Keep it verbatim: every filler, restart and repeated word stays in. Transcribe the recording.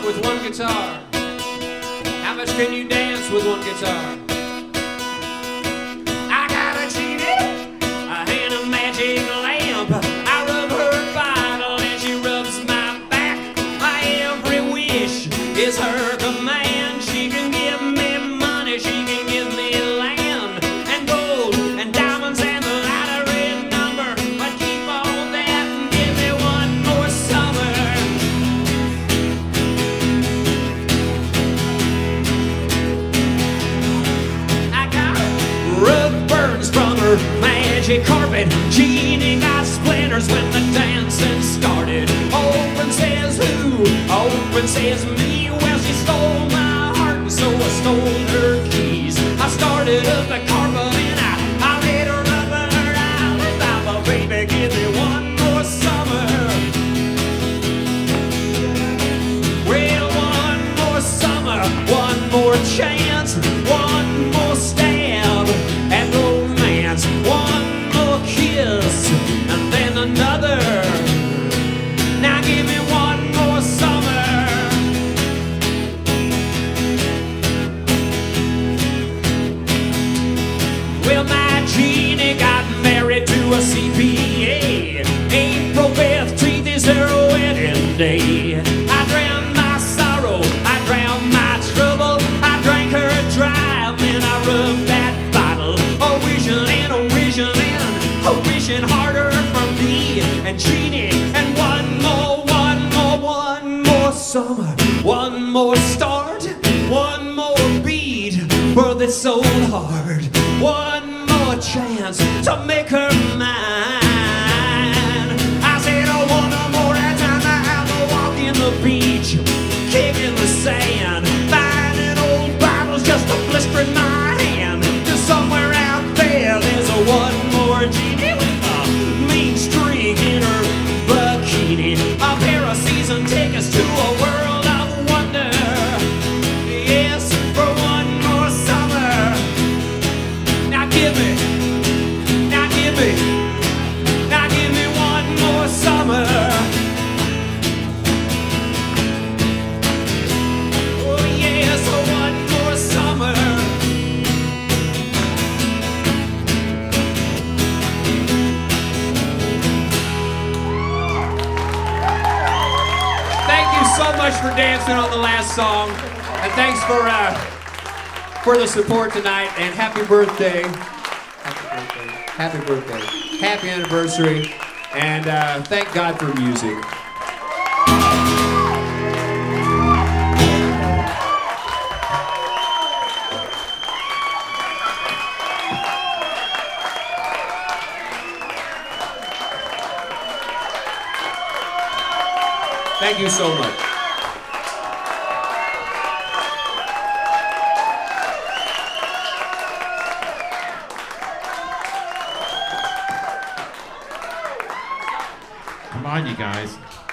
song with one guitar? How much can you dance with one guitar? I got a genie, a hand of magic lamp. I rub her bottle and she rubs my back. My every wish is her command. She can give me money, she can give me land and gold and diamonds and the lottery number. But keep all that and give me one more summer. I got rug burns from her magic carpet. Genie got splinters when the dancing started. Open says who? Open says me. Well, she stole my heart and so I stole her keys. I started up the carpet and I, I let her up her island. Baba, baby, give me one more summer. Well, one more summer, one more chance, one more stab at romance, one more kiss, and then another. Now give me one more summer. Well, my genie got married to a C P A. April fifteenth is their wedding day. I drowned my sorrow, I drowned my trouble. I drank her dry, then I rubbed that bottle. Oh, wishing and oh, wishing and oh, wishing harder for me and Genie. And one more, one more, one more summer, one more start, one more beat for this old heart, one more chance to make her mine. I said, oh, one more time I have to walk in the beach, kicking the sand, finding old bottles just to blister in my hand. Just somewhere out there, there's a one more genie with a mean streak in her bikini, a pair of season tickets to a world of wonder. Yes, for one more summer. Now give me, now give me, now give me one more summer. Oh yes, one more summer. Thank you so much for dancing on the last song, and thanks for uh, for the support tonight. And happy birthday, happy birthday, happy birthday, happy anniversary, and uh, thank God for music. Thank you so much. Come on, you guys.